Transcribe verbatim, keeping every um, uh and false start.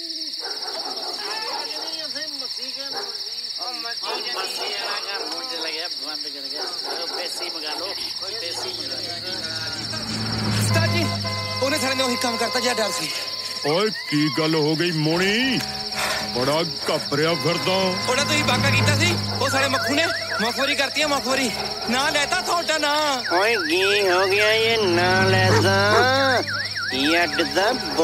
ਉਹਨੇ ਸਾਡੇ ਨੇ ਉਹੀ ਕੰਮ ਕਰਤਾ ਜਿਹਾ ਡਰ ਸੀ। ਓਏ ਕੀ ਗੱਲ ਹੋ ਗਈ ਮੋਣੀ? ਬੜਾ ਘਬਰਿਆ ਫਿਰਦਾ। ਉਹਦਾ ਤੁਸੀਂ ਬਾਕਾ ਕੀਤਾ ਸੀ, ਉਹ ਸਾਰੇ ਮੱਖੂ ਨੇ ਮਖੌਰੀ ਕਰਤੀ ਹੈ। ਮਖੌਰੀ ਨਾ ਲੈਤਾ ਤੁਹਾਡਾ ਨਾ। ਓਏ ਕੀ ਹੋ ਗਿਆ ਇਹ ਨਾ ਲੈਦਾ? ਯੱਡ ਦਾ